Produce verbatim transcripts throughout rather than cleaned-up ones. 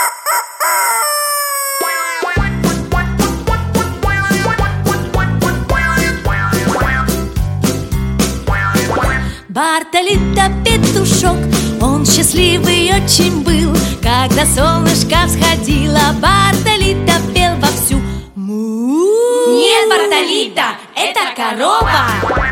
Бартолито петушок, он счастливый очень был, когда солнышко всходило. Бартолито пел вовсю. Му. Нет, Бартолито, это корова.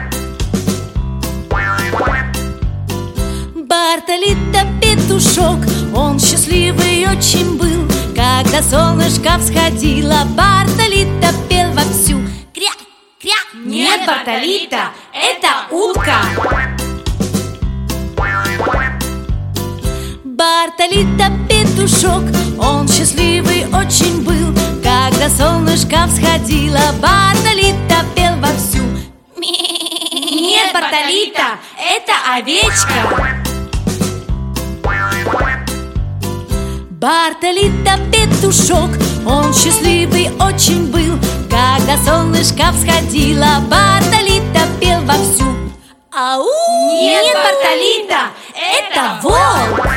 Бартолито петушок, он счастливый очень был, когда солнышко всходило. Бартолито пел вовсю. Кря, кря. Нет, Бартолито, это утка. Бартолито петушок, он счастливый очень был, когда солнышко всходило. Бартолито пел вовсю. Нет, Бартолито, это овечка. Бартолито петушок, он счастливый очень был, когда солнышко всходило. Бартолито пел вовсю. Ау! Нет, Бартолито, это волк.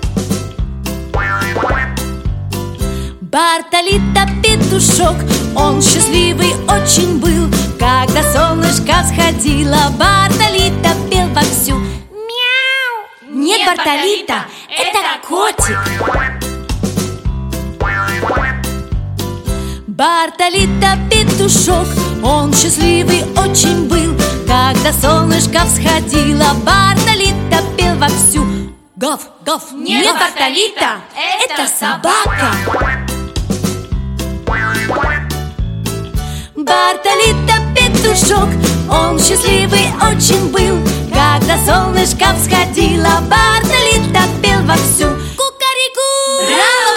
Бартолито петушок, он счастливый очень был, когда солнышко всходило. Бартолито пел вовсю. Мяу! Нет, Бартолито, это котик. Бартолито петушок, он счастливый очень был, когда солнышко всходило. Бартолито пел вовсю. Гав, гав. Нет, Бартолито, это собака. Бартолито петушок, он счастливый очень был, когда солнышко всходило. Бартолито пел вовсю. Кукареку! Браво!